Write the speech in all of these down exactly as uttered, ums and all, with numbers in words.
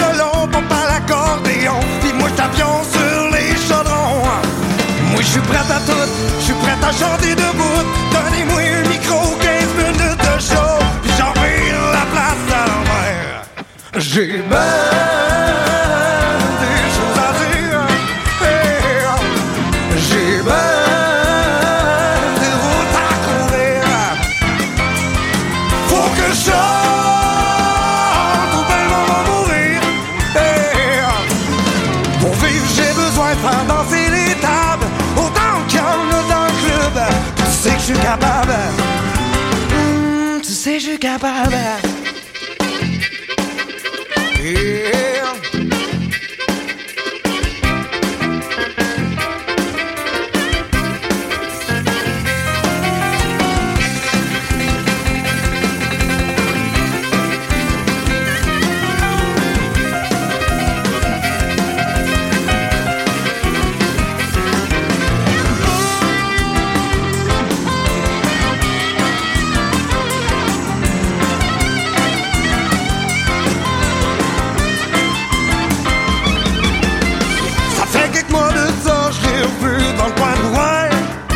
violon, papa l'accordéon, puis moi je tapion sur les chaudrons. Moi je suis prête à tout, je suis prête à chanter debout. Donnez-moi un micro, quinze minutes de show, puis j'envire la place à l'envers. J'ai ben des choses à dire, hey, j'ai ben des routes à courir. Faut que je chante ou ben on va mourir, hey. Pour vivre j'ai besoin de faire danser les tables, autant qu'il y en a dans le club. Tu sais que je suis capable, mmh, tu sais que je suis capable. Yeah. Dans le coin de Rouen,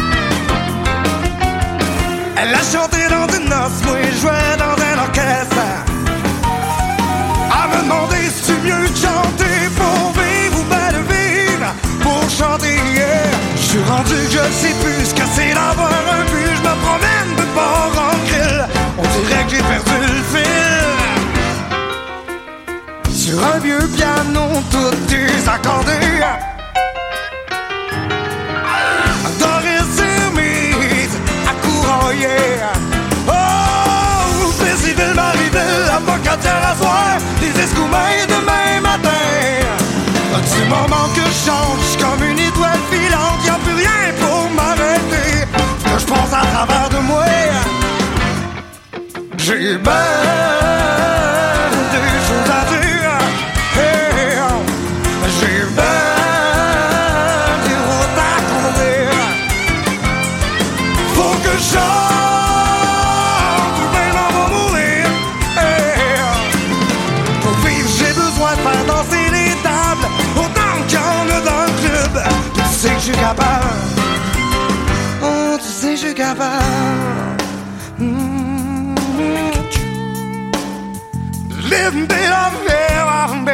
elle a chanté dans une noce, moi je jouais dans un orchestre. Elle me demandait si c'est mieux de chanter pour vivre ou bien de vivre pour chanter, yeah. Je suis rendu que je sais plus ce que c'est d'avoir un but. Je me promène de bord en grill, on dirait que j'ai perdu le fil. Sur un vieux piano tout désaccordé, oh yeah. Oh, Plaisiville, Marieville, la Pocatière à soir, les Escoumins demain matin. Du moment que je chante, j'suis comme une étoile filante, y'a plus rien pour m'arrêter. Que je pense à travers de moi, j'ai ben des choses à dire, hey, j'ai ben des routes à courir. Faut que je chante ou ben on va mourir, hey. Pour vivre j'ai besoin de faire danser les tables, autant qu'il y en a dans le club. Tu sais que je suis capable, oh tu sais que je suis capable, mm-hmm. Living bit of air,